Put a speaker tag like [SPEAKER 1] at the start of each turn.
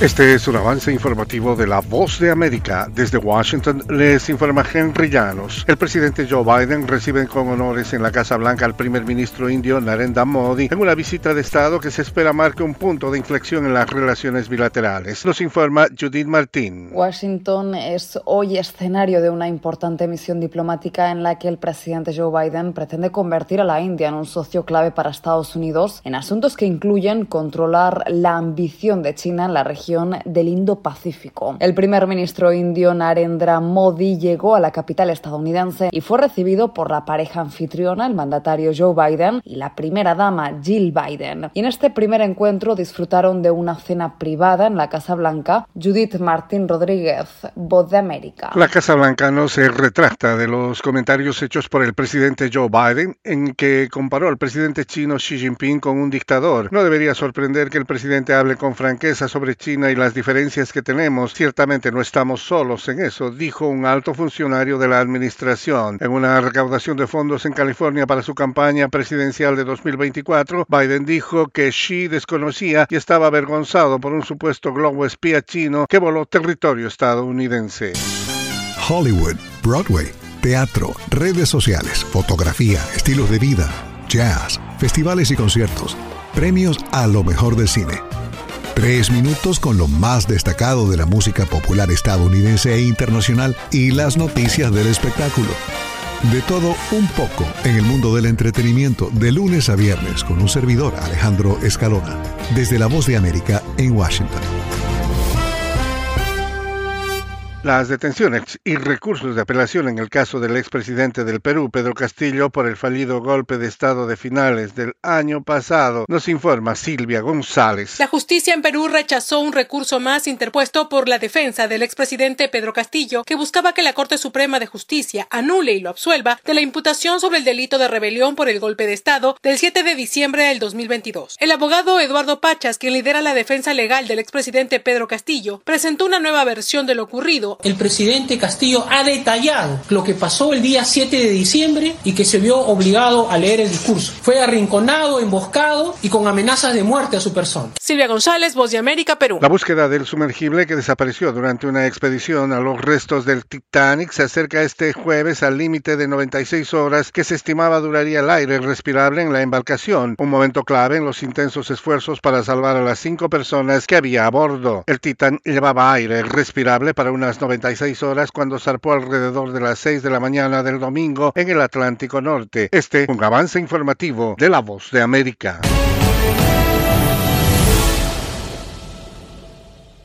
[SPEAKER 1] Este es un avance informativo de La Voz de América. Desde Washington les informa Henry Llanos. El presidente Joe Biden recibe con honores en la Casa Blanca al primer ministro indio Narendra Modi en una visita de Estado que se espera marque un punto de inflexión en las relaciones bilaterales. Nos informa Judith Martín.
[SPEAKER 2] Washington es hoy escenario de una importante misión diplomática en la que el presidente Joe Biden pretende convertir a la India en un socio clave para Estados Unidos en asuntos que incluyen controlar la ambición de China en la región del Indo-Pacífico. El primer ministro indio Narendra Modi llegó a la capital estadounidense y fue recibido por la pareja anfitriona, el mandatario Joe Biden, y la primera dama Jill Biden. Y en este primer encuentro disfrutaron de una cena privada en la Casa Blanca. Judith Martín Rodríguez, Voz de América.
[SPEAKER 1] La Casa Blanca no se retracta de los comentarios hechos por el presidente Joe Biden en que comparó al presidente chino Xi Jinping con un dictador. No debería sorprender que el presidente hable con franqueza sobre China y las diferencias que tenemos. Ciertamente no estamos solos en eso, dijo un alto funcionario de la administración. En una recaudación de fondos en California para su campaña presidencial de 2024, Biden dijo que Xi desconocía y estaba avergonzado por un supuesto globo espía chino que voló territorio estadounidense.
[SPEAKER 3] Hollywood, Broadway, teatro, redes sociales, fotografía, estilos de vida, jazz, festivales y conciertos, premios a lo mejor del cine. 3 minutos con lo más destacado de la música popular estadounidense e internacional y las noticias del espectáculo. De todo un poco en el mundo del entretenimiento de lunes a viernes con un servidor, Alejandro Escalona, desde La Voz de América en Washington.
[SPEAKER 1] Las detenciones y recursos de apelación en el caso del expresidente del Perú, Pedro Castillo, por el fallido golpe de Estado de finales del año pasado, nos informa Silvia González.
[SPEAKER 4] La justicia en Perú rechazó un recurso más interpuesto por la defensa del expresidente Pedro Castillo, que buscaba que la Corte Suprema de Justicia anule y lo absuelva de la imputación sobre el delito de rebelión por el golpe de Estado del 7 de diciembre del 2022. El abogado Eduardo Pachas, quien lidera la defensa legal del expresidente Pedro Castillo, presentó una nueva versión de lo ocurrido.
[SPEAKER 5] El presidente Castillo ha detallado lo que pasó el día 7 de diciembre y que se vio obligado a leer el discurso. Fue arrinconado, emboscado y con amenazas de muerte a su persona.
[SPEAKER 4] Silvia González, Voz de América, Perú.
[SPEAKER 1] La búsqueda del sumergible que desapareció durante una expedición a los restos del Titanic se acerca este jueves al límite de 96 horas que se estimaba duraría el aire respirable en la embarcación, un momento clave en los intensos esfuerzos para salvar a las 5 personas que había a bordo. El Titan llevaba aire respirable para unas 96 horas cuando zarpó alrededor de las 6 de la mañana del domingo en el Atlántico Norte. Un avance informativo de La Voz de América.